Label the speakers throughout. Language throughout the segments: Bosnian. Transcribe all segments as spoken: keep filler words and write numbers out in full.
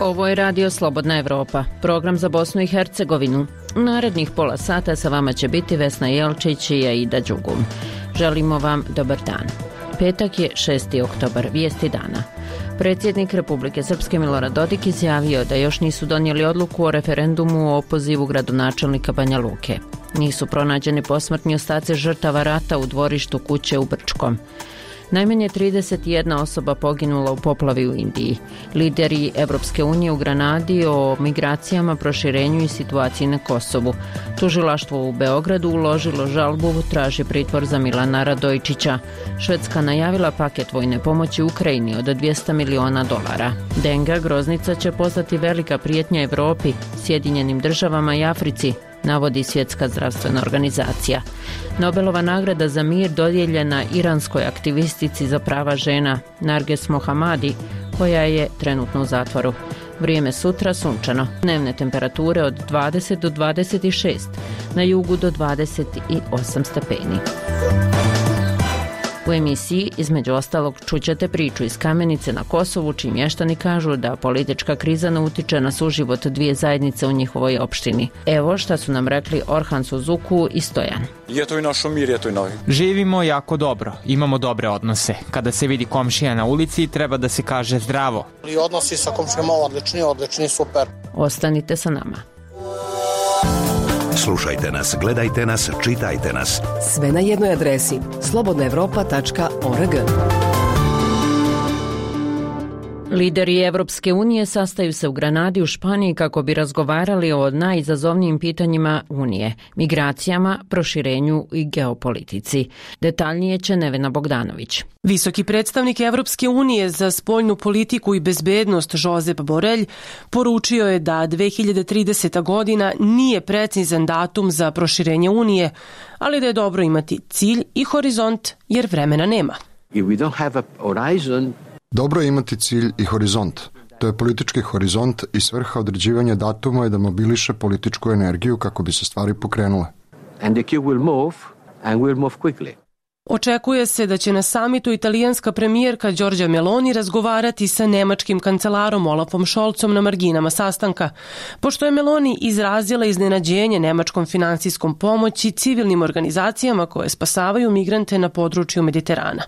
Speaker 1: Ovo je Radio Slobodna Evropa, program za Bosnu i Hercegovinu. U narednih pola sata sa vama će biti Vesna Jelčić i Aida Đugum. Želimo vam dobar dan. Petak je šesti oktobar, vijesti dana. Predsjednik Republike Srpske Milorad Dodik izjavio da još nisu donijeli odluku o referendumu o opozivu gradonačelnika Banja Luke. Nisu pronađeni posmrtni ostaci žrtava rata u dvorištu kuće u Brčkom. Najmanje trideset jedna osoba poginula u poplavi u Indiji. Lideri Evropske unije u Granadi o migracijama, proširenju i situaciji na Kosovu. Tužilaštvo u Beogradu uložilo žalbu, traži pritvor za Milana Radojčića. Švedska najavila paket vojne pomoći Ukrajini od dvjesto miliona dolara. Denga groznica će postati velika prijetnja Evropi, Sjedinjenim državama i Africi, navodi Svjetska zdravstvena organizacija. Nobelova nagrada za mir dodijeljena iranskoj aktivistici za prava žena Narges Mohammadi, koja je trenutno u zatvoru. Vrijeme sutra sunčano. Dnevne temperature od dvadeset do dvadeset šest, na jugu do dvadeset osam stepeni. U emisiji, između ostalog, čućete priču iz Kamenice na Kosovu, čiji mještani kažu da politička kriza ne utiče na suživot dvije zajednice u njihovoj opštini. Evo šta su nam rekli Orhan Suzuku i Stojan.
Speaker 2: Je to i naš mir, je to i novi.
Speaker 3: Živimo jako dobro, imamo dobre odnose. Kada se vidi komšija na ulici, treba da se kaže zdravo.
Speaker 4: I odnosi sa komšijama odlični, odlični, super.
Speaker 1: Ostanite sa nama.
Speaker 5: Slušajte nas, gledajte nas, čitajte nas.
Speaker 6: Sve na jednoj adresi slobodna evropa tačka org.
Speaker 1: Lideri Evropske unije sastaju se u Granadi u Španiji kako bi razgovarali o najizazovnijim pitanjima Unije, migracijama, proširenju i geopolitici. Detaljnije će Nevena Bogdanović.
Speaker 7: Visoki predstavnik Evropske unije za spoljnu politiku i bezbednost Josep Borrell poručio je da dve hiljade trideseta godina nije precizan datum za proširenje Unije, ali da je dobro imati cilj i horizont jer vremena nema.
Speaker 8: If we don't have a horizon,
Speaker 9: dobro je imati cilj i horizont. To je politički horizont i svrha određivanja datuma je da mobiliše političku energiju kako bi se stvari pokrenule.
Speaker 8: And the queue will move and will move quickly.
Speaker 7: Očekuje se da će na samitu italijanska premijerka Giorgia Meloni razgovarati sa nemačkim kancelarom Olafom Scholzom na marginama sastanka, pošto je Meloni izrazila iznenađenje nemačkom finansijskom pomoći civilnim organizacijama koje spasavaju migrante na području Mediterana.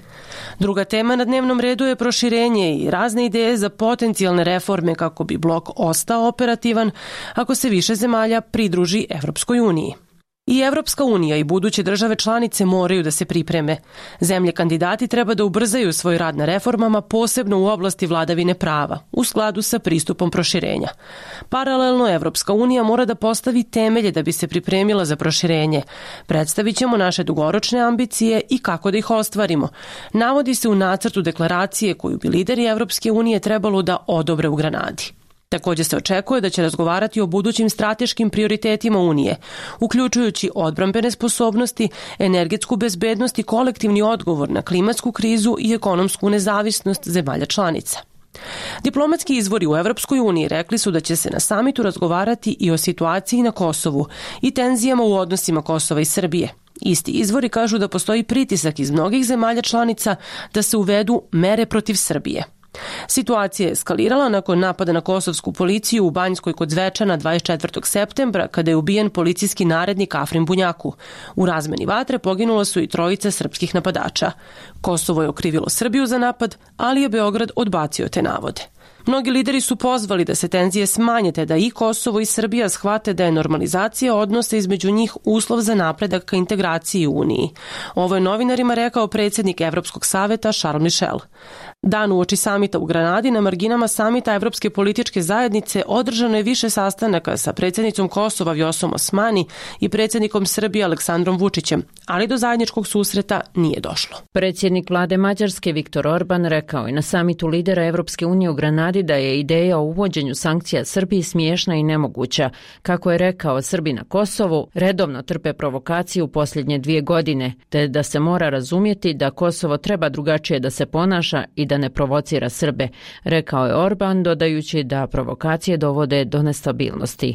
Speaker 7: Druga tema na dnevnom redu je proširenje i razne ideje za potencijalne reforme kako bi blok ostao operativan ako se više zemalja pridruži Evropskoj uniji. I Evropska unija i buduće države članice moraju da se pripreme. Zemlje kandidati treba da ubrzaju svoj rad na reformama, posebno u oblasti vladavine prava, u skladu sa pristupom proširenja. Paralelno, Evropska unija mora da postavi temelje da bi se pripremila za proširenje. Predstavit ćemo naše dugoročne ambicije i kako da ih ostvarimo. Navodi se u nacrtu deklaracije koju bi lideri Evropske unije trebalo da odobre u Granadi. Također se očekuje da će razgovarati o budućim strateškim prioritetima Unije, uključujući odbrambene sposobnosti, energetsku bezbednost i kolektivni odgovor na klimatsku krizu i ekonomsku nezavisnost zemalja članica. Diplomatski izvori u Evropskoj uniji rekli su da će se na samitu razgovarati i o situaciji na Kosovu i tenzijama u odnosima Kosova i Srbije. Isti izvori kažu da postoji pritisak iz mnogih zemalja članica da se uvedu mere protiv Srbije. Situacija je eskalirala nakon napada na kosovsku policiju u Banjskoj kod Zvečana dvadeset četvrtog septembra kada je ubijen policijski narednik Afrin Bunjaku. U razmeni vatre poginulo su i trojica srpskih napadača. Kosovo je okrivilo Srbiju za napad, ali je Beograd odbacio te navode. Mnogi lideri su pozvali da se tenzije smanje te da i Kosovo i Srbija shvate da je normalizacija odnosa između njih uslov za napredak ka integraciji u Uniji. Ovo je novinarima rekao predsjednik Evropskog saveta Charles Michel. Dan uoči samita u Granadi na marginama samita Evropske političke zajednice održano je više sastanaka sa predsjednicom Kosova Vjosom Osmani i predsjednikom Srbije Aleksandrom Vučićem, ali do zajedničkog susreta nije došlo.
Speaker 1: Predsjednik vlade Mađarske Viktor Orban rekao je na samitu lidera Evropske unije u Granadi da je ideja o uvođenju sankcija Srbiji smiješna i nemoguća. Kako je rekao, Srbi na Kosovu redovno trpe provokaciju u posljednje dvije godine, te da se mora razumjeti da Kosovo treba drugačije da se ponaša i da ne provocira Srbe, rekao je Orban, dodajući da provokacije dovode do nestabilnosti.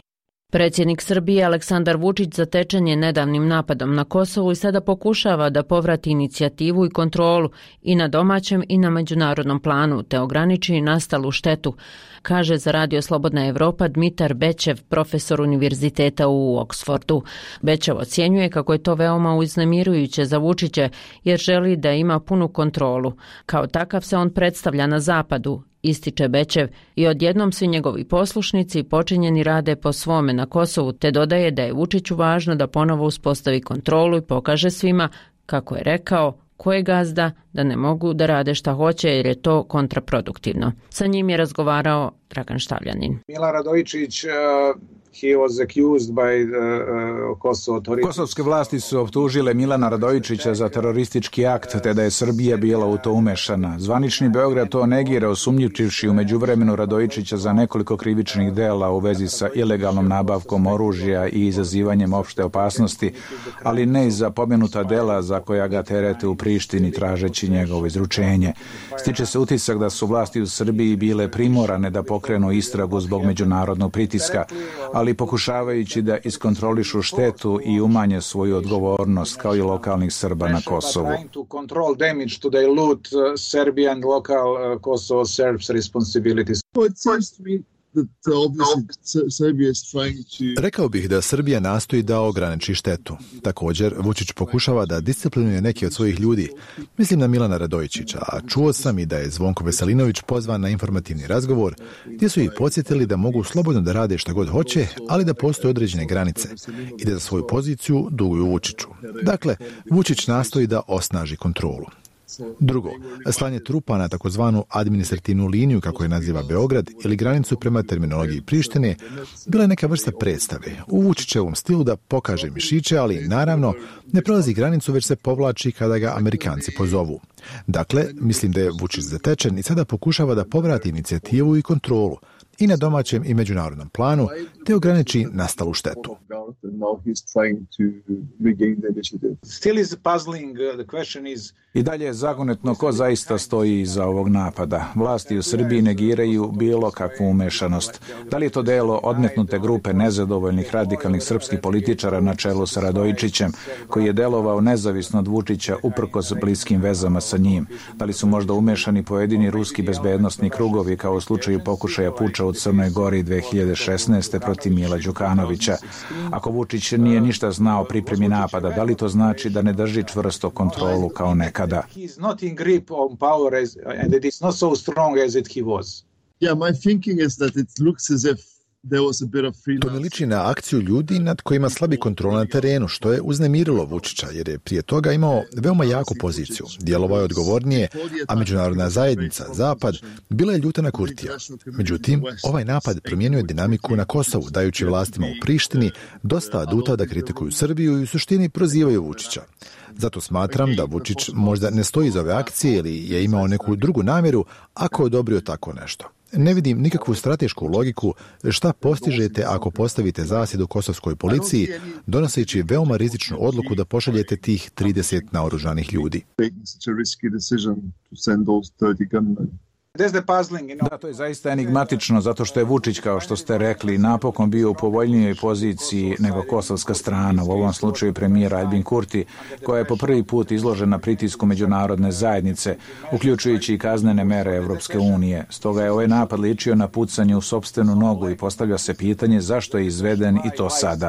Speaker 1: Predsjednik Srbije Aleksandar Vučić zatečen je nedavnim napadom na Kosovu i sada pokušava da povrati inicijativu i kontrolu i na domaćem i na međunarodnom planu, te ograniči nastalu štetu, kaže za Radio Slobodna Evropa Dmitar Bećev, profesor univerziteta u Oksfordu. Bećev ocjenjuje kako je to veoma uznemirujuće za Vučića jer želi da ima punu kontrolu. Kao takav se on predstavlja na zapadu, ističe Bećev, i odjednom svi njegovi poslušnici počinjeni rade po svome na Kosovu, te dodaje da je Vučiću važno da ponovo uspostavi kontrolu i pokaže svima, kako je rekao, ko je gazda, da ne mogu da rade šta hoće jer je to kontraproduktivno. Sa njim je razgovarao Dragan Štavljanin.
Speaker 10: Milan Radojičić, uh... He was accused by the, uh, Kosovo authorities. Kosovske vlasti su optužile Milana Radojičića za teroristički akt, te da je Srbija bila u to umešana. Zvanični Beograd to negira, osumnjivši u međuvremenu Radojičića za nekoliko krivičnih dela u vezi sa ilegalnom nabavkom oružja i izazivanjem opšte opasnosti, ali ne i za pomenuta dela za koja ga terete u Prištini tražeći njegovo izručenje. Stiče se utisak da su vlasti u Srbiji bile primorane da pokrenu istragu zbog međunarodnog pritiska, ali ali pokušavajući da iskontrolišu štetu i umanje svoju odgovornost kao i lokalnih Srba na Kosovu.
Speaker 11: Rekao bih da Srbija nastoji da ograniči štetu. Također, Vučić pokušava da disciplinuje neki od svojih ljudi. Mislim na Milana Radojičića, a čuo sam i da je Zvonko Veselinović pozvan na informativni razgovor, gdje su ih podsjetili da mogu slobodno da rade šta god hoće, ali da postoje određene granice i da za svoju poziciju duguju Vučiću. Dakle, Vučić nastoji da osnaži kontrolu. Drugo, slanje trupa na takozvanu administrativnu liniju, kako je naziva Beograd, ili granicu prema terminologiji Prištine, bila je neka vrsta predstave u Vučićevom stilu da pokaže mišiće, ali naravno ne prolazi granicu, već se povlači kada ga Amerikanci pozovu. Dakle, mislim da je Vučić zatečen i sada pokušava da povrati inicijativu i kontrolu i na domaćem i međunarodnom planu, te ograniči nastalu štetu.
Speaker 10: I dalje je zagonetno ko zaista stoji iza ovog napada. Vlasti u Srbiji negiraju bilo kakvu umešanost. Da li je to delo odmetnute grupe nezadovoljnih radikalnih srpskih političara na čelu sa Radojičićem, koji je delovao nezavisno od Vučića uprkos bliskim vezama sa njim? Da li su možda umešani pojedini ruski bezbednosni krugovi kao u slučaju pokušaja puča u Crnoj Gori dve hiljade šesnaeste. protiv Mila Đukanovića? Ako Vučić nije ništa znao o pripremi napada, da li to znači da ne drži čvrsto kontrolu kao nekada? He's not in grip on power as, and it is not so strong as it he was.
Speaker 11: Yeah, my thinking is that it looks as if To ne liči na akciju ljudi nad kojima slabi kontrola na terenu, što je uznemirilo Vučića, jer je prije toga imao veoma jaku poziciju. Djelovao je odgovornije, a međunarodna zajednica, Zapad, bila je ljuta na Kurtija. Međutim, ovaj napad promijenio je dinamiku na Kosovu, dajući vlastima u Prištini dosta aduta da kritikuju Srbiju i u suštini prozivaju Vučića. Zato smatram da Vučić možda ne stoji iza ove akcije ili je imao neku drugu namjeru ako je odobrio tako nešto. Ne vidim nikakvu stratešku logiku šta postižete ako postavite zasjedu kosovskoj policiji, donoseći veoma rizičnu odluku da pošaljete tih trideset naoružanih ljudi.
Speaker 10: Da, to je zaista enigmatično, zato što je Vučić, kao što ste rekli, napokon bio u povoljnijoj poziciji nego kosovska strana, u ovom slučaju premijer Albin Kurti, koja je po prvi put izložena pritisku međunarodne zajednice, uključujući i kaznene mere Evropske unije. Stoga je ovaj napad ličio na pucanje u sopstvenu nogu i postavlja se pitanje zašto je izveden i to sada.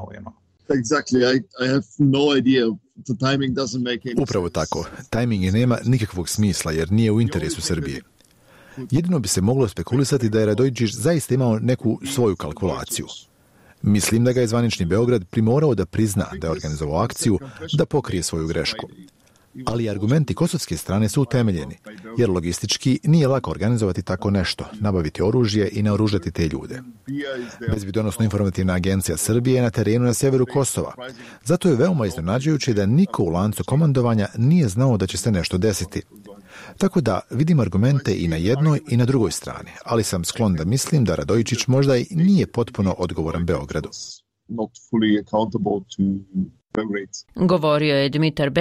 Speaker 11: Upravo tako. Tajming nema nikakvog smisla jer nije u interesu Srbije. Jedino bi se moglo spekulisati da je Radojičić zaista imao neku svoju kalkulaciju. Mislim da ga je zvanični Beograd primorao da prizna da je organizovao akciju, da pokrije svoju grešku. Ali argumenti kosovske strane su utemeljeni, jer logistički nije lako organizovati tako nešto, nabaviti oružje i naoružati te ljude. Bezbjednosno informativna agencija Srbije je na terenu na sjeveru Kosova. Zato je veoma iznenađujuće da niko u lancu komandovanja nije znao da će se nešto desiti. Tako da vidim argumente i na jednoj i na drugoj strani, ali sam sklon da mislim da Radojičić možda i nije potpuno odgovoran Beogradu.
Speaker 1: Govorio je Dmitar Bećev,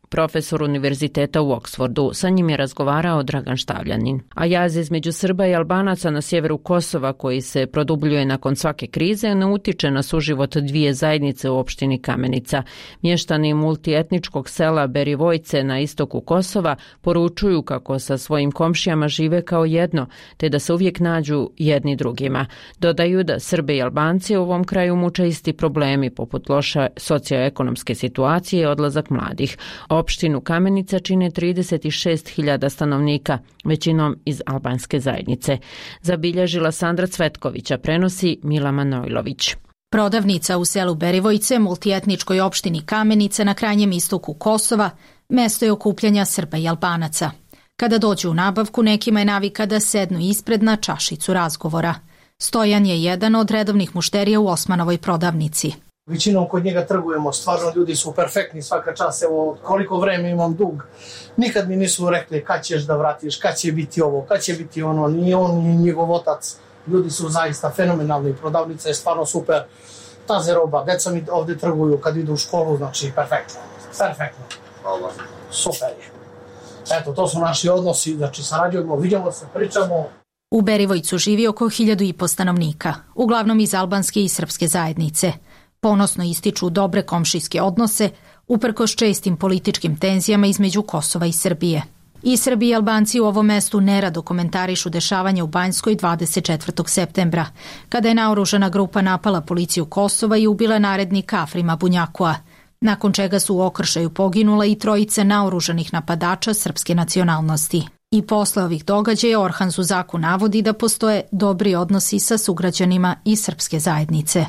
Speaker 1: profesor univerziteta u Oksfordu. Sa njim je razgovarao Dragan Štavljanin. A jaz između Srba i Albanaca na sjeveru Kosova, koji se produbljuje nakon svake krize, ne utiče na suživot dvije zajednice u opštini Kamenica. Mještani multietničkog sela Berivojce na istoku Kosova poručuju kako sa svojim komšijama žive kao jedno, te da se uvijek nađu jedni drugima. Dodaju da Srbe i Albanci u ovom kraju muče isti problemi, poput loše socioekonomske situacije i odlazak mladih. Opštinu Kamenica čine trideset šest hiljada stanovnika, većinom iz albanske zajednice. Zabilježila Sandra Cvetkovića, prenosi Mila Manojlović.
Speaker 12: Prodavnica u selu Berivojce, multietničkoj opštini Kamenica na krajnjem istoku Kosova, mesto je okupljanja Srba i Albanaca. Kada dođu u nabavku, nekima je navika da sednu ispred na čašicu razgovora. Stojan je jedan od redovnih mušterija u Osmanovoj prodavnici.
Speaker 4: Većinom kod njega trgujemo, stvarno ljudi su perfektni svaka čas, evo koliko vreme imam dug. Nikad mi nisu rekli kad ćeš da vratiš, kad će biti ovo, kad će biti ono, ni on ni njegov otac. Ljudi su zaista fenomenalni, prodavnica je stvarno super. Taze roba, deca mi ovdje trguju kad idu u školu, znači perfektno, perfektno. Super je. Eto, to su naši odnosi, znači sarađujemo, vidimo se, pričamo.
Speaker 12: U Berivojcu živi oko hiljadu i po stanovnika, uglavnom iz albanske i srpske zajednice. Ponosno ističu dobre komšijske odnose, uprkos čestim političkim tenzijama između Kosova i Srbije. I Srbi i Albanci u ovom mestu nerado komentarišu dešavanja u Banjskoj dvadeset četvrtog septembra, kada je naoružana grupa napala policiju Kosova i ubila narednika Afrima Bunjakua, nakon čega su u okršaju poginula i trojice naoružanih napadača srpske nacionalnosti. I posle ovih događaja Orhan Zuzaku navodi da postoje dobri odnosi sa sugrađanima i srpske zajednice.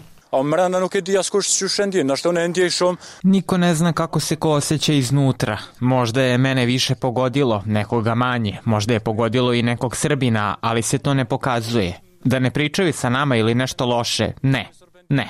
Speaker 3: Niko ne zna kako se ko osjeća iznutra. Možda je mene više pogodilo, nekoga manje. Možda je pogodilo i nekog Srbina, ali se to ne pokazuje. Da ne pričaju sa nama ili nešto loše. Ne, ne.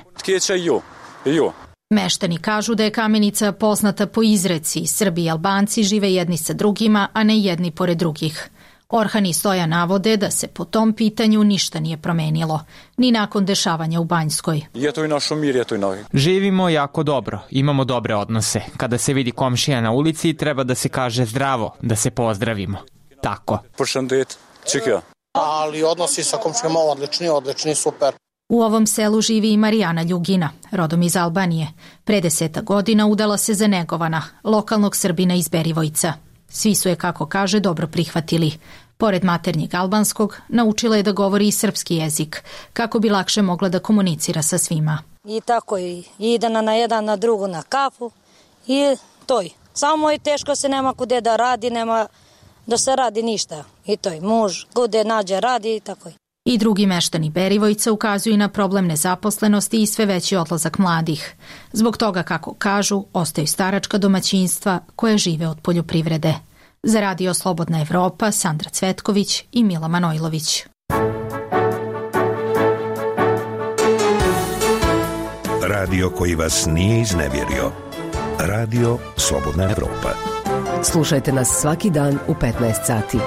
Speaker 12: Meštani kažu da je Kamenica poznata po izreci. Srbi i Albanci žive jedni sa drugima, a ne jedni pored drugih. Orhan i Stojan navode da se po tom pitanju ništa nije promenilo, ni nakon dešavanja u Banjskoj.
Speaker 3: Živimo jako dobro, imamo dobre odnose. Kada se vidi komšija na ulici, treba da se kaže zdravo, da se pozdravimo. Tako.
Speaker 4: Ali odnosi sa komšijama odlični, odlični, super.
Speaker 12: U ovom selu živi i Marijana Ljugina, rodom iz Albanije. Pre deseta godina udala se za Negovana, lokalnog Srbina iz Berivojca. Svi su je, kako kaže, dobro prihvatili. Pored maternjeg albanskog, naučila je da govori i srpski jezik, kako bi lakše mogla da komunicira sa svima.
Speaker 13: I tako i ide na jedan, na drugu, na kafu i to je. Samo je teško, se nema kude da radi, nema da se radi ništa. I to je muž, kude nađe radi i tako je.
Speaker 12: I drugi meštani Berivojca ukazuju na problem nezaposlenosti i sve veći odlazak mladih. Zbog toga, kako kažu, ostaju staračka domaćinstva koje žive od poljoprivrede. Za Radio Slobodna Evropa, Sandra Cvetković i Mila Manojlović.
Speaker 5: Radio koji vas nije iznevjerio. Radio Slobodna Evropa.
Speaker 6: Slušajte nas svaki dan u petnaest sati.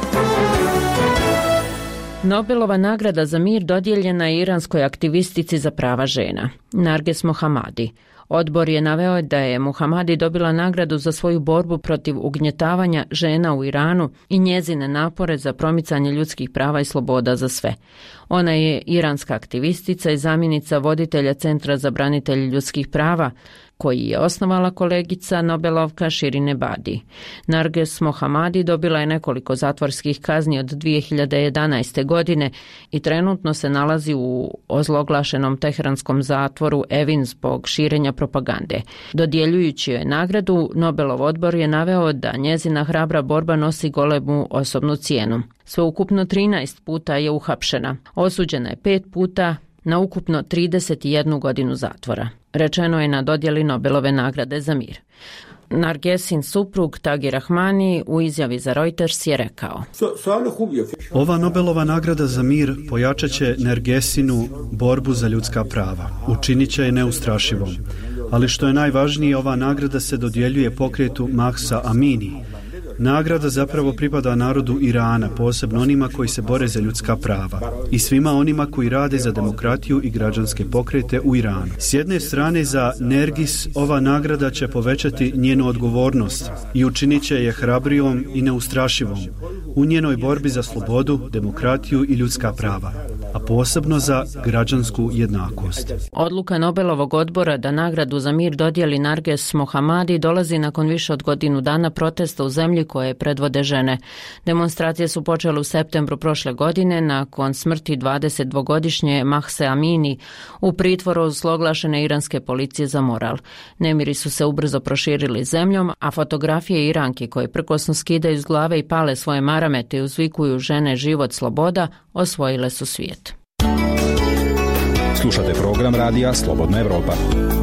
Speaker 1: Nobelova nagrada za mir dodijeljena je iranskoj aktivistici za prava žena, Narges Mohammadi. Odbor je naveo da je Mohammadi dobila nagradu za svoju borbu protiv ugnjetavanja žena u Iranu i njezine napore za promicanje ljudskih prava i sloboda za sve. Ona je iranska aktivistica i zamjenica voditelja Centra za branitelje ljudskih prava, koji je osnovala kolegica Nobelovka Shirin Ebadi. Narges Mohammadi dobila je nekoliko zatvorskih kazni od dvije hiljade jedanaeste. godine i trenutno se nalazi u ozloglašenom teheranskom zatvoru Evin zbog širenja propagande. Dodjeljujući joj nagradu, Nobelov odbor je naveo da njezina hrabra borba nosi golemu osobnu cijenu. Sveukupno trinaest puta je uhapšena. Osuđena je pet puta na ukupno trideset jednu godinu zatvora. Rečeno je na dodjeli Nobelove nagrade za mir. Nargesin suprug Tagi Rahmani u izjavi za Reuters je rekao:
Speaker 14: Ova Nobelova nagrada za mir pojačat će Nargesinu borbu za ljudska prava, učinit će je neustrašivom. Ali što je najvažnije, ova nagrada se dodjeljuje pokretu Mahsa Amini, Nagrada zapravo pripada narodu Irana, posebno onima koji se bore za ljudska prava i svima onima koji rade za demokratiju i građanske pokrete u Iranu. S jedne strane za Nergis ova nagrada će povećati njenu odgovornost i učinit će je hrabrijom i neustrašivom u njenoj borbi za slobodu, demokratiju i ljudska prava, a posebno za građansku jednakost.
Speaker 1: Odluka Nobelovog odbora da nagradu za mir dodijeli Narges Mohammadi dolazi nakon više od godinu dana protesta u zemlji koje predvode žene. Demonstracije su počele u septembru prošle godine nakon smrti dvadesetdvogodišnje Mahse Amini u pritvoru zloglašene iranske policije za moral. Nemiri su se ubrzo proširili zemljom, a fotografije Iranki koje prkosno skidaju iz glave i pale svoje marame te uzvikuju žene život sloboda osvojile su svijet.
Speaker 15: Slušate program radija Slobodna Evropa.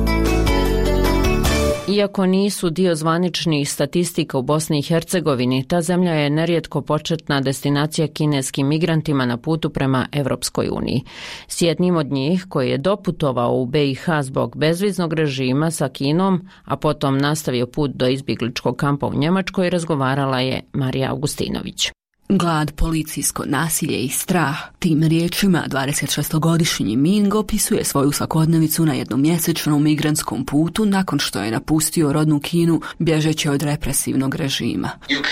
Speaker 1: Iako nisu dio zvaničnih statistika u Bosni i Hercegovini, ta zemlja je nerijetko početna destinacija kineskim migrantima na putu prema Evropskoj uniji. S jednim od njih, koji je doputovao u be i ha zbog bezviznog režima sa Kinom, a potom nastavio put do izbjegličkog kampa u Njemačkoj, razgovarala je Marija Augustinović.
Speaker 16: Glad, policijsko nasilje i strah. Tim riječima dvadesetšestogodišnji Ming opisuje svoju svakodnevicu na jednomjesečnom migrantskom putu nakon što je napustio rodnu Kinu bježeći od represivnog režima.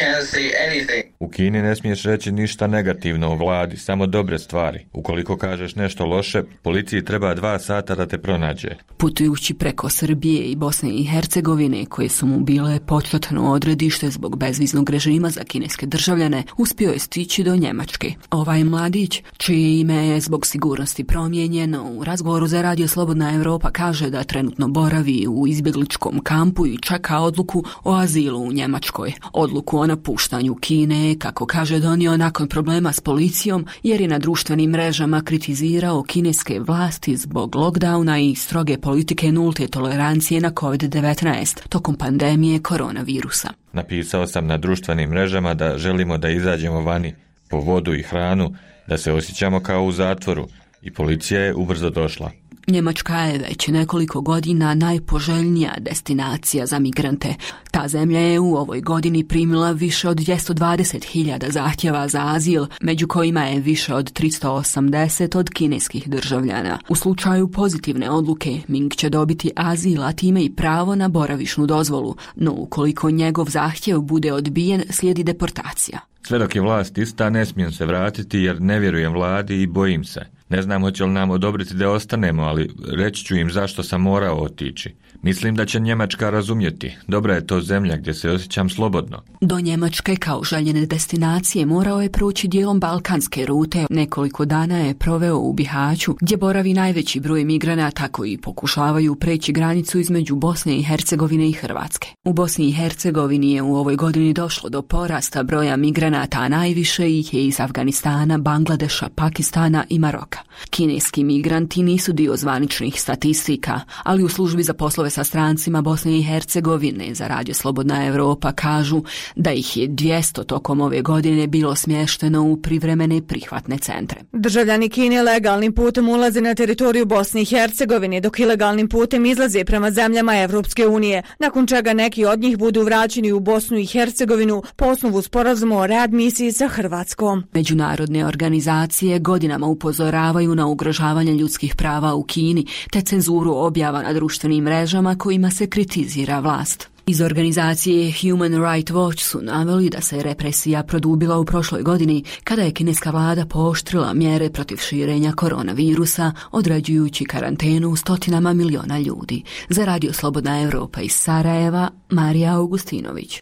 Speaker 17: U Kini ne smiješ reći ništa negativno o vladi, samo dobre stvari. Ukoliko kažeš nešto loše, policiji treba dva sata da te pronađe.
Speaker 16: Putujući preko Srbije i Bosne i Hercegovine, koje su mu bile početno odredište zbog bezviznog režima za kineske državljane, uspio je stići do Njemačke. Ovaj mladić, čije ime je zbog sigurnosti promijenjeno, u razgovoru za Radio Slobodna Evropa kaže da trenutno boravi u izbjegličkom kampu i čeka odluku o azilu u Njemačkoj. Odluku o napuštanju Kine, kako kaže, donio nakon problema s policijom jer je na društvenim mrežama kritizirao kineske vlasti zbog lockdowna i stroge politike nulte tolerancije na kovid devetnaest tokom pandemije koronavirusa.
Speaker 17: Napisao sam na društvenim mrežama da želimo da izađemo vani po vodu i hranu, da se osjećamo kao u zatvoru i policija je ubrzo došla.
Speaker 16: Njemačka je već nekoliko godina najpoželjnija destinacija za migrante. Ta zemlja je u ovoj godini primila više od dvjesto dvadeset hiljada zahtjeva za azil, među kojima je više od tristo osamdeset od kineskih državljana. U slučaju pozitivne odluke, Ming će dobiti azil, a time i pravo na boravišnu dozvolu, no ukoliko njegov zahtjev bude odbijen, slijedi deportacija.
Speaker 17: Sve dok je vlast ista, ne smijem se vratiti jer ne vjerujem vladi i bojim se. Ne znam hoće li nam odobriti da ostanemo, ali reći ću im zašto sam morao otići. Mislim da će Njemačka razumjeti. Dobra je to zemlja gdje se osjećam slobodno.
Speaker 16: Do Njemačke kao željene destinacije morao je proći dijelom balkanske rute. Nekoliko dana je proveo u Bihaću, gdje boravi najveći broj migranata koji pokušavaju preći granicu između Bosne i Hercegovine i Hrvatske. U Bosni i Hercegovini je u ovoj godini došlo do porasta broja migranata, a najviše ih je iz Afganistana, Bangladeša, Pakistana i Maroka. Kineski migranti nisu dio zvaničnih statistika, ali u službi za poslove sa strancima Bosne i Hercegovine za Radio Slobodna Evropa kažu da ih je dvjesto tokom ove godine bilo smješteno u privremene prihvatne centre.
Speaker 18: Državljani Kine legalnim putem ulaze na teritoriju Bosne i Hercegovine, dok ilegalnim putem izlaze prema zemljama Evropske unije, nakon čega neki od njih budu vraćeni u Bosnu i Hercegovinu po osnovu sporazuma o readmisiji sa Hrvatskom.
Speaker 16: Međunarodne organizacije godinama upozoravaju na ugrožavanje ljudskih prava u Kini te cenzuru objava na društvenim mrežama kojima se kritizira vlast. Iz organizacije Human Rights Watch su naveli da se represija produbila u prošloj godini kada je kineska vlada pooštrila mjere protiv širenja koronavirusa, određujući karantenu stotinama miliona ljudi. Za Radio Slobodna Evropa iz Sarajeva, Marija Augustinović.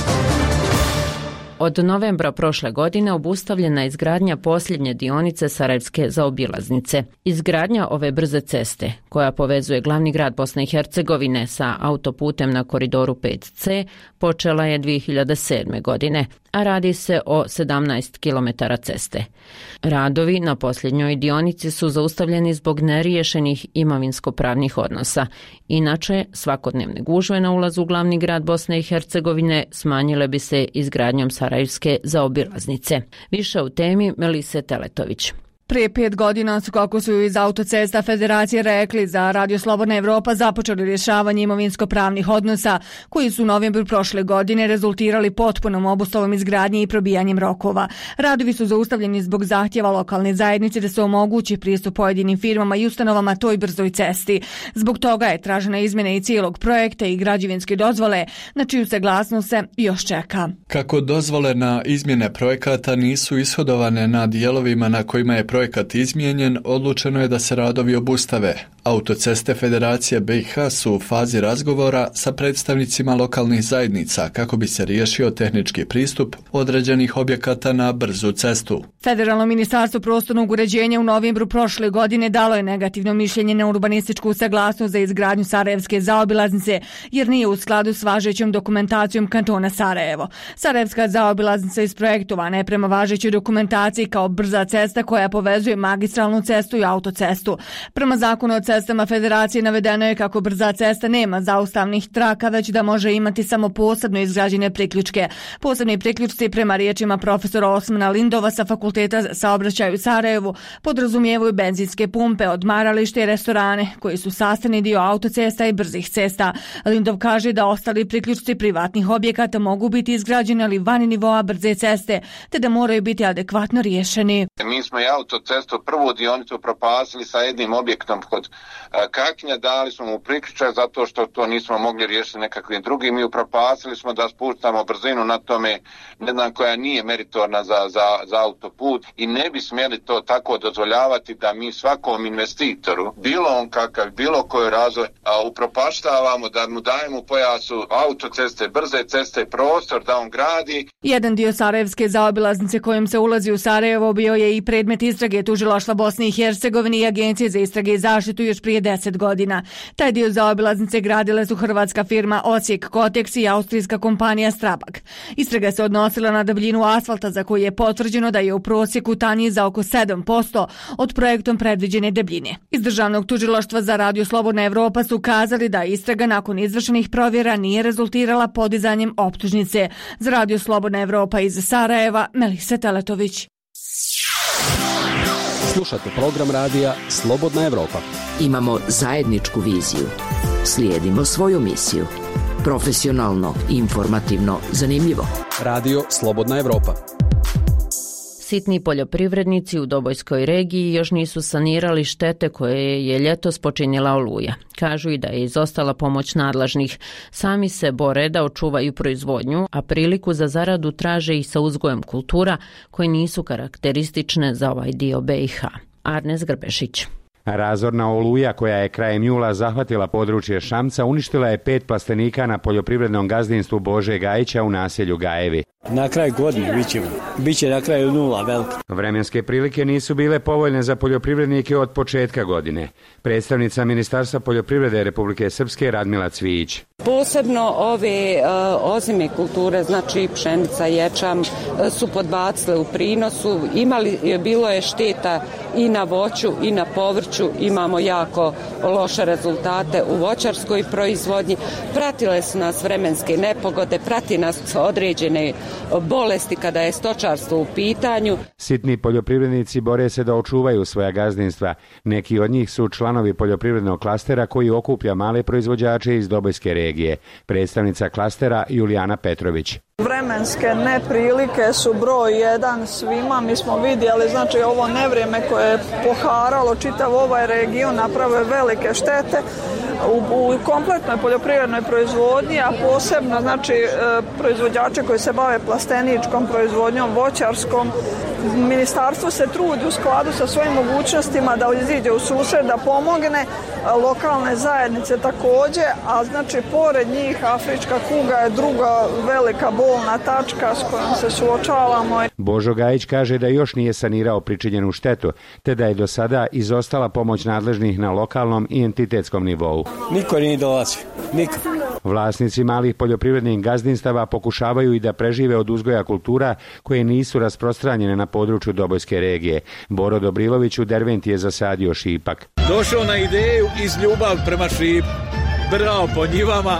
Speaker 1: Od novembra prošle godine obustavljena je izgradnja posljednje dionice Sarajevske zaobilaznice. Izgradnja ove brze ceste, koja povezuje glavni grad Bosne i Hercegovine sa autoputem na koridoru pet ce, počela je dvije hiljade sedme. godine, a radi se o sedamnaest kilometara ceste. Radovi na posljednjoj dionici su zaustavljeni zbog neriješenih imovinsko-pravnih odnosa. Inače, svakodnevne gužve na ulazu u glavni grad Bosne i Hercegovine smanjile bi se izgradnjom Sarajevske zaobilaznice. Više u temi Melise Teletović.
Speaker 18: Prije pet godina su, kako su iz Autocesta Federacije rekli, za Radio Slobodna Evropa započeli rješavanje imovinsko-pravnih odnosa koji su u novembru prošle godine rezultirali potpunom obustavom izgradnje i probijanjem rokova. Radovi su zaustavljeni zbog zahtjeva lokalne zajednice da se omogući pristup pojedinim firmama i ustanovama toj brzoj cesti. Zbog toga je tražena izmjena i cijelog projekta i građevinske dozvole, na čiju saglasnost se još čeka.
Speaker 19: Kako dozvole na izmjene projekata nisu ishodovane na dijelovima na kojima je projekat izmijenjen, odlučeno je da se radovi obustave. Autoceste Federacije B i H su u fazi razgovora sa predstavnicima lokalnih zajednica kako bi se riješio tehnički pristup određenih objekata na brzu cestu.
Speaker 18: Federalno ministarstvo prostornog uređenja u novembru prošle godine dalo je negativno mišljenje na urbanističku saglasnost za izgradnju Sarajevske zaobilaznice jer nije u skladu s važećom dokumentacijom kantona Sarajevo. Sarajevska zaobilaznica isprojektovana je prema važećoj dokumentaciji kao brza cesta koja povezuje magistralnu cestu i autocestu. Prema zakonu o cestama Federacije navedeno je kako brza cesta nema zaustavnih traka, već da može imati samo posebno izgrađene priključke. Posebni priključci, prema riječima profesora Osmana Lindova sa Fakulteta za saobraćaj u Sarajevu, podrazumijevaju benzinske pumpe, odmaralište i restorane koji su sastavni dio autocesta i brzih cesta. Lindov kaže da ostali priključci privatnih objekata mogu biti izgrađeni ali van nivoa brze ceste, te da moraju biti adekvatno riješeni.
Speaker 20: Mi smo i autocestu prvu dionicu propasili sa jednim objektom kod Kaknja, dali smo mu priključak zato što to nismo mogli riješiti nekakvim drugim i upropasili smo da spuštamo brzinu na tome, ne znam, koja nije meritorna za, za, za autoput i ne bi smjeli to tako dozvoljavati da mi svakom investitoru, bilo on kakav, bilo koji razvoj, upropaštavamo, da mu dajemo pojasu autoceste, brze ceste, prostor da on gradi.
Speaker 18: Jedan dio Sarajevske zaobilaznice kojim se ulazi u Sarajevo bio je i predmet istrage tužilaštva Bosne i Hercegovine i Agencije za istrage i zaštitu još prije deset godina. Taj dio zaobilaznice gradile su hrvatska firma Osijek Koteks i austrijska kompanija Strabag. Istraga se odnosila na debljinu asfalta za koju je potvrđeno da je u prosjeku tanji za oko sedam posto od projektom predviđene debljine. Iz Državnog tužilaštva za Radio Slobodna Evropa su kazali da istraga nakon izvršenih provjera nije rezultirala podizanjem optužnice. Za Radio Slobodna Evropa iz Sarajeva, Melisa Teletović.
Speaker 15: Slušate program radija Slobodna Evropa.
Speaker 21: Imamo zajedničku viziju. Slijedimo svoju misiju. Profesionalno, informativno, zanimljivo.
Speaker 15: Radio Slobodna Evropa.
Speaker 1: Sitni poljoprivrednici u Dobojskoj regiji još nisu sanirali štete koje je ljetos počinila oluja. Kažu i da je izostala pomoć nadležnih. Sami se bore da očuvaju proizvodnju, a priliku za zaradu traže i sa uzgojem kultura koje nisu karakteristične za ovaj dio B i H. Arnes Grbešić.
Speaker 22: Razorna oluja koja je krajem jula zahvatila područje Šamca uništila je pet plastenika na poljoprivrednom gazdinstvu Bože Gajića u naselju Gajevi.
Speaker 23: Na kraj godine bit će, bit će na kraju nula velika.
Speaker 22: Vremenske prilike nisu bile povoljne za poljoprivrednike od početka godine. Predstavnica Ministarstva poljoprivrede Republike Srpske Radmila Cvijić.
Speaker 24: Posebno ove uh, ozime kulture, znači pšenica, ječam, uh, su podbacile u prinosu. Imali, bilo je šteta i na voću i na povrću. Imamo jako loše rezultate u voćarskoj proizvodnji. Pratile su nas vremenske nepogode, prati nas određene bolesti kada je stočarstvo u pitanju.
Speaker 22: Sitni poljoprivrednici bore se da očuvaju svoja gazdinstva. Neki od njih su članovi poljoprivrednog klastera koji okuplja male proizvođače iz Dobojske regije. Predstavnica klastera Julijana Petrović.
Speaker 25: Vremenske neprilike su broj jedan svima. Mi smo vidjeli, znači ovo nevrijeme koje je poharalo čitav ovaj region, napravio velike štete u, u kompletnoj poljoprivrednoj proizvodnji, a posebno znači proizvođače koji se bave plasteničkom proizvodnjom, voćarskom. Ministarstvo se trudi u skladu sa svojim mogućnostima da iziđe u susret, da pomogne, lokalne zajednice također, a znači pored njih afrička kuga je druga velika bolna tačka s kojom se suočavamo.
Speaker 22: Božo Gajić kaže da još nije sanirao pričinjenu štetu, te da je do sada izostala pomoć nadležnih na lokalnom i entitetskom nivou.
Speaker 23: Niko nije dolazi, niko.
Speaker 22: Vlasnici malih poljoprivrednih gazdinstava pokušavaju i da prežive od uzgoja kultura koje nisu rasprostranjene na području Dobojske regije. Boro Dobrilović u Derventi je zasadio šipak.
Speaker 26: Došao na ideju iz ljubav prema šipu, brao po njivama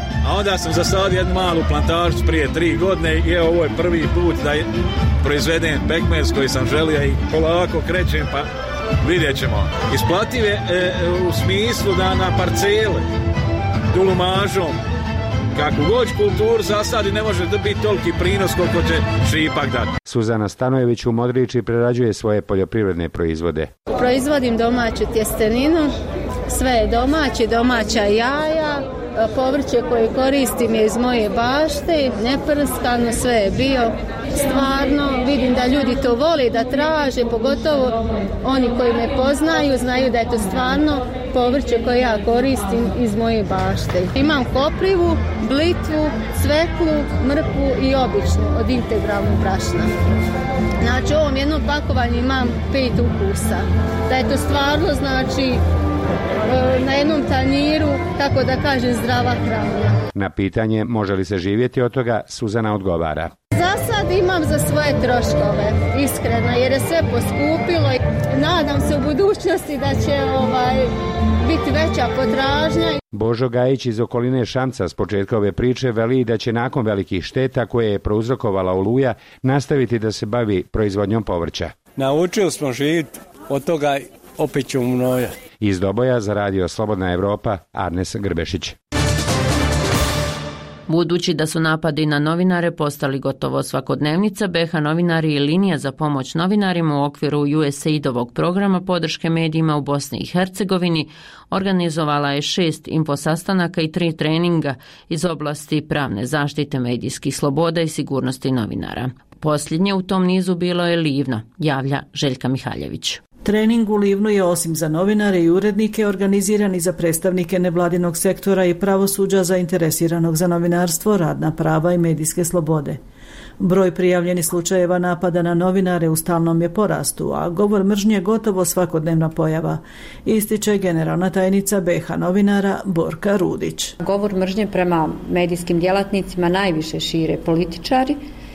Speaker 2: a onda sam zasadio jednu malu plantažu prije tri godine i evo ovo je prvi put da je proizvedem pekmez koji sam želio i polako krećem, pa vidjet ćemo. Isplativ je e, u smislu da na parcele tulumažom kako god kulturu zasadi ne može da biti toliki prinos koliko će šipak dati.
Speaker 22: Suzana Stanojević u Modriči prerađuje svoje poljoprivredne proizvode.
Speaker 7: Proizvodim domaću tjesteninu, sve je domaće, domaća jaja, povrće koje koristim je iz moje bašte, neprskano, sve je bio. Stvarno vidim da ljudi to vole da traže, pogotovo oni koji me poznaju znaju da je to stvarno povrće koje ja koristim iz moje bašte. Imam koprivu, blitvu, cveklu, mrkvu i običnu od integralnog brašna. Znači u ovom jednom pakovanju imam pet ukusa. Da je to stvarno znači na jednom tanjiru, kako da kažem, zdrava hrana.
Speaker 22: Na pitanje može li se živjeti od toga, Suzana odgovara.
Speaker 7: Za sad imam za svoje troškove, iskreno, jer je sve poskupilo. Nadam se u budućnosti da će ovaj, biti veća potražnja.
Speaker 22: Božo Gajić iz okoline Šamca s početka ove priče veli da će nakon velikih šteta koje je prouzrokovala oluja nastaviti da se bavi proizvodnjom povrća.
Speaker 23: Naučili smo živjeti od toga, opet ćemo mnojati.
Speaker 22: Iz Doboja za radio Slobodna Evropa, Arnes Grbešić.
Speaker 1: Budući da su napadi na novinare postali gotovo svakodnevnica, B H novinari i linija za pomoć novinarima u okviru U S A I D-ovog programa podrške medijima u Bosni i Hercegovini organizovala je šest infosastanaka i tri treninga iz oblasti pravne zaštite medijskih sloboda i sigurnosti novinara. Posljednje u tom nizu bilo je Livno, javlja Željka Mihaljević.
Speaker 8: Trening u Livnu je osim za novinare i urednike organiziran i za predstavnike nevladinog sektora i pravosuđa zainteresiranog za novinarstvo, radna prava i medijske slobode. Broj prijavljenih slučajeva napada na novinare u stalnom je porastu, a govor mržnje gotovo svakodnevna pojava, ističe generalna tajnica B H novinara Borka Rudić.
Speaker 9: Govor mržnje prema medijskim djelatnicima najviše šire političari,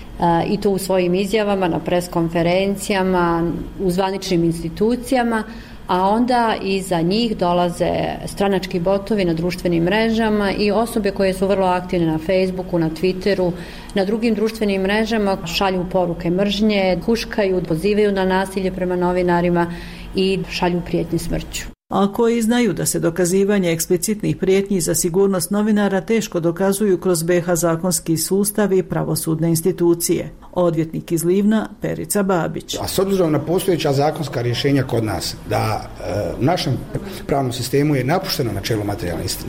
Speaker 9: i to u svojim izjavama, na preskonferencijama, u zvaničnim institucijama, a onda iza njih dolaze stranački botovi na društvenim mrežama i osobe koje su vrlo aktivne na Facebooku, na Twitteru, na drugim društvenim mrežama, šalju poruke mržnje, huškaju, pozivaju na nasilje prema novinarima i šalju prijetnje smrću.
Speaker 8: A koji znaju da se dokazivanje eksplicitnih prijetnji za sigurnost novinara teško dokazuju kroz B H zakonski sustav i pravosudne institucije. Odvjetnik iz Livna Perica Babić.
Speaker 10: A s obzirom na postojeća zakonska rješenja kod nas, da e, u našem pravnom sistemu je napušteno načelo materijalne istine.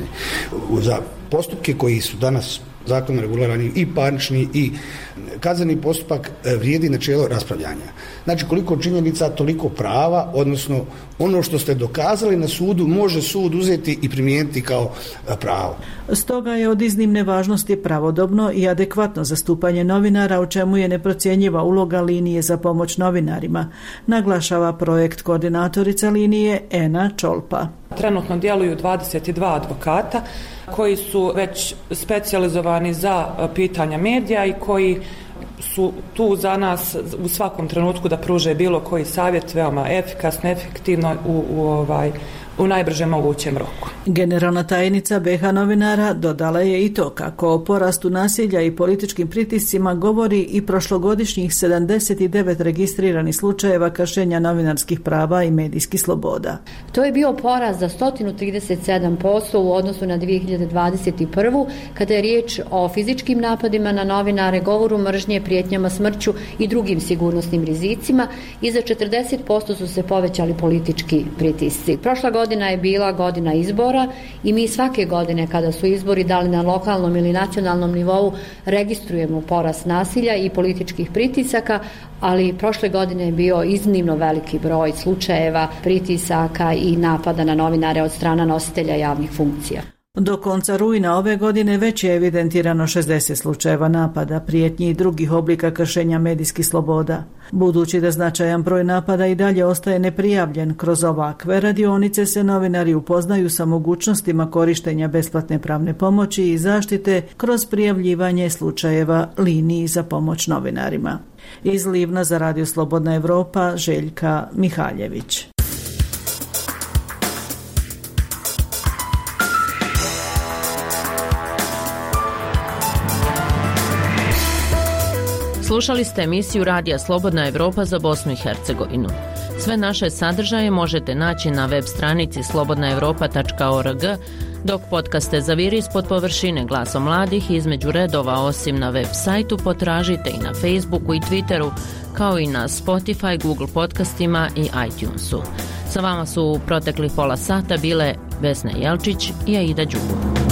Speaker 10: Za postupke koji su danas zakonom regulirani i parnični i kazneni postupak vrijedi načelo raspravljanja. Znači koliko činjenica, toliko prava, odnosno ono što ste dokazali na sudu može sud uzeti i primijeniti kao pravo.
Speaker 8: Stoga je od iznimne važnosti pravodobno i adekvatno zastupanje novinara, o čemu je neprocjenjiva uloga linije za pomoć novinarima, naglašava projekt koordinatorica linije Ena Čolpa.
Speaker 26: Trenutno djeluju dvadeset dva advokata koji su već specijalizovani za pitanja medija i koji su tu za nas u svakom trenutku da pruže bilo koji savjet veoma efikasno, efektivno u, u ovaj u najbržem mogućem roku.
Speaker 8: Generalna tajnica B H novinara dodala je i to kako o porastu nasilja i političkim pritiscima govori i prošlogodišnjih sedamdeset devet registriranih slučajeva kršenja novinarskih prava i medijskih sloboda.
Speaker 9: To je bio porast za sto trideset sedam posto u odnosu na dvije hiljade dvadeset prvu kada je riječ o fizičkim napadima na novinare, govoru mržnje, prijetnjama smrću i drugim sigurnosnim rizicima i za četrdeset posto su se povećali politički pritisci. Prošla godina Godina je bila godina izbora i mi svake godine kada su izbori, da li na lokalnom ili nacionalnom nivou, registrujemo porast nasilja i političkih pritisaka, ali prošle godine je bio iznimno veliki broj slučajeva pritisaka i napada na novinare od strana nositelja javnih funkcija.
Speaker 8: Do konca rujna ove godine već je evidentirano šezdeset slučajeva napada, prijetnji i drugih oblika kršenja medijskih sloboda. Budući da značajan broj napada i dalje ostaje neprijavljen, kroz ovakve radionice se novinari upoznaju sa mogućnostima korištenja besplatne pravne pomoći i zaštite kroz prijavljivanje slučajeva liniji za pomoć novinarima. Iz Livna za radio Slobodna Evropa, Željka Mihaljević.
Speaker 1: Slušali ste emisiju Radija Slobodna Evropa za Bosnu i Hercegovinu. Sve naše sadržaje možete naći na web stranici slobodna evropa tačka org, dok podcaste Zaviri ispod površine Glasom mladih između redova osim na web sajtu potražite i na Facebooku i Twitteru, kao i na Spotify, Google podcastima i iTunesu. Sa vama su u proteklih pola sata bile Vesna Jelčić i Aida Đugum.